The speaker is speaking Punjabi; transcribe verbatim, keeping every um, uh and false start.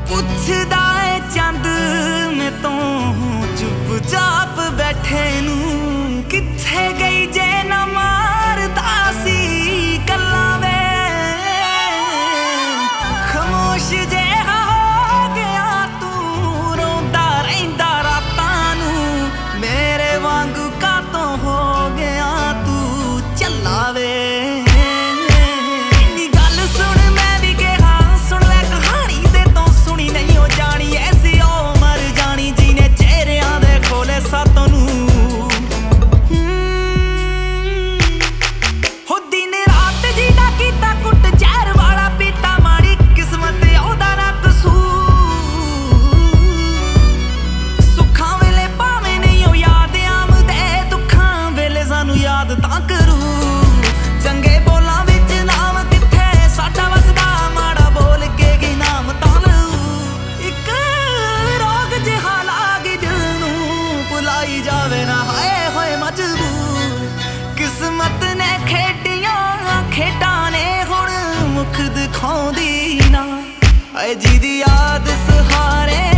ਪੁੱਛਦਾ ਏ ਚੰਦ ਮੈਂ ਤੋਂ ਚੁੱਪ-ਚਾਪ ਬੈਠੇ ਨੂੰ, ਕਿੱਥੇ ਗਈ ਜੇ ਨਾ ਮਾਰਦਾ ਸੀ ਗੱਲਾਂ ਵੇ। ਖਾਮੋਸ਼ ਜਿਹਾ ਹੋ ਗਿਆ ਤੂੰ, ਰੋਂਦਾ ਰਹਿੰਦਾ ਰਾਤਾਂ ਨੂੰ, ਮੇਰੇ ਵਾਂਗੂ ਕਾਤੋਂ ਹੋ ਗਿਆ ਤੂੰ ਝੱਲਾ ਵੇ। ਤਾਂ ਕਰੂ ਚੰਗੇ ਬੋਲਾਂ ਵਿੱਚ ਨਾਮ ਕਿੱਥੇ ਸਾਡਾ ਵਸਦਾ, ਮਾੜਾ ਬੋਲ ਕੇ ਕੀ ਨਾਮ ਤਾਂ ਲਊ। ਇੱਕ ਰੋਗ ਜਿਹਾ ਲਾਗ ਦਿਲ ਨੂੰ, ਭੁਲਾਈ ਜਾਵੇ ਨਾ ਹਾਏ ਹੋਏ ਮਜਬੂਰ। ਕਿਸਮਤ ਨੇ ਖੇਡੀਆਂ ਖੇਡਾਂ ਨੇ ਹੁਣ ਮੁਖ ਦਿਖਾਉਂਦੀ ਨਾ, ਐ ਜਿਹਦੀ ਯਾਦ ਸਹਾਰੇ